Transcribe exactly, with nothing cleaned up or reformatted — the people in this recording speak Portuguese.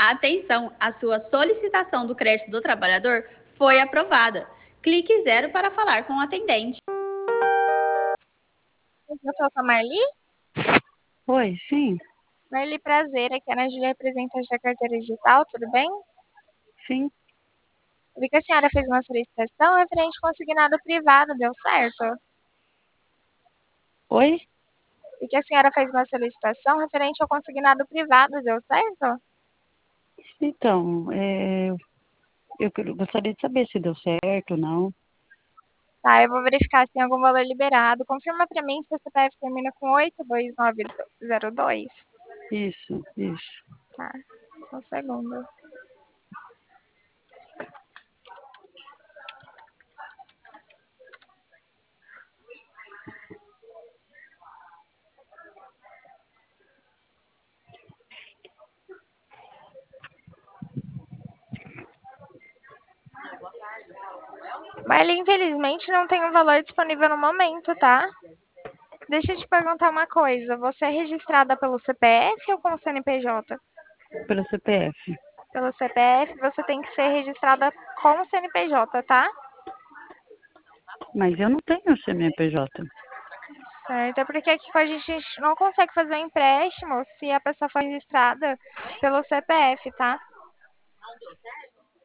Atenção, a sua solicitação do crédito do trabalhador foi aprovada. Clique zero para falar com o atendente. Eu sou a Marli. Oi, sim, Marli, prazer. Aqui é a Ana Júlia, representante da carteira digital, tudo bem? sim. Vi que a senhora fez uma solicitação referente ao consignado privado, deu certo? Oi? Vi que a senhora fez uma solicitação referente ao consignado privado, deu certo? Então, é, eu quero- gostaria de saber se deu certo ou não. Tá, eu vou verificar se tem algum valor liberado. Confirma pra mim se o C P F termina com oito dois nove zero dois. Isso, isso. Tá, só um segundo. Marli, infelizmente não tem um valor disponível no momento, tá? Deixa eu te perguntar uma coisa. Você é registrada pelo C P F ou com o C N P J? Pelo C P F. Pelo C P F, você tem que ser registrada com o C N P J, tá? Mas eu não tenho C N P J. Certo, é porque aqui com a gente, a gente não consegue fazer um empréstimo se a pessoa for registrada pelo C P F, tá?